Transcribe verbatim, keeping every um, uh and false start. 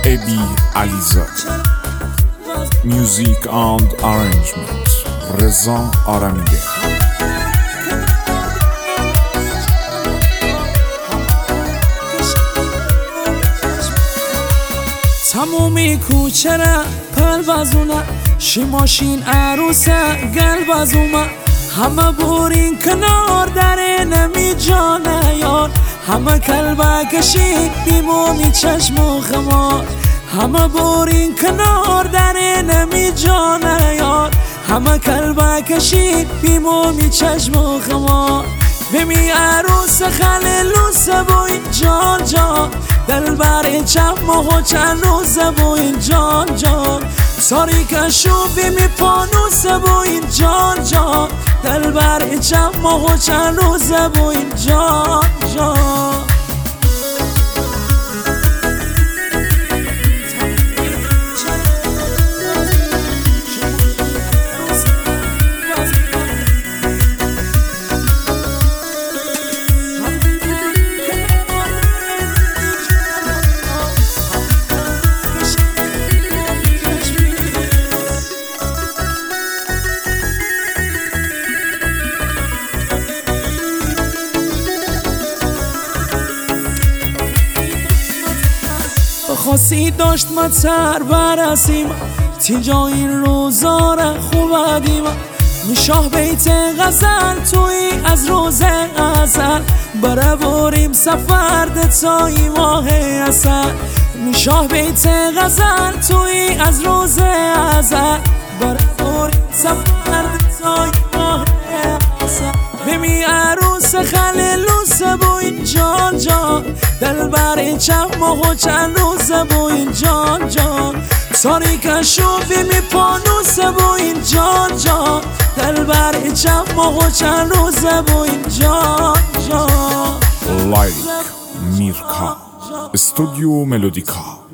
ابی علیزاده. میوزیک اند آرنجمنت رضا آرمیده. تمومی کوچه را پروازونه شی ماشین عروسه قلب از اومه همه بورین کنار داره نمی جانه یار همه کلبه کشید بیمومی چشم و خمار همه بورین کنار داره نمی جانه یار همه کلبه کشید بیمومی چشم و خمار بمی عروس خلیلوسه بوین جان جان دل بر چم و چند روزه بوین جان جان ساری کشو بیمی پانوسه بوین جان جان دل بر چم و چند روزه بوین جان جان. خواستی داشت ما سر برسیم تینجا این روزا را خوب دیم میشاه بیت غزل توی از روز ازل بره بریم سفر دتای ماه اصل میشاه بیت غزل توی از روز ازل بره بریم سفر دتای ماه اصل بمی عروس خلیلوسه بوین جان جان دل بر چم و چند روزه بوین جان جان ساری کشو بیمی پانوسه بوین جان جان دل بر چم و چند روزه بوین جان جان. لایک میرکا استودیو ملودیکا.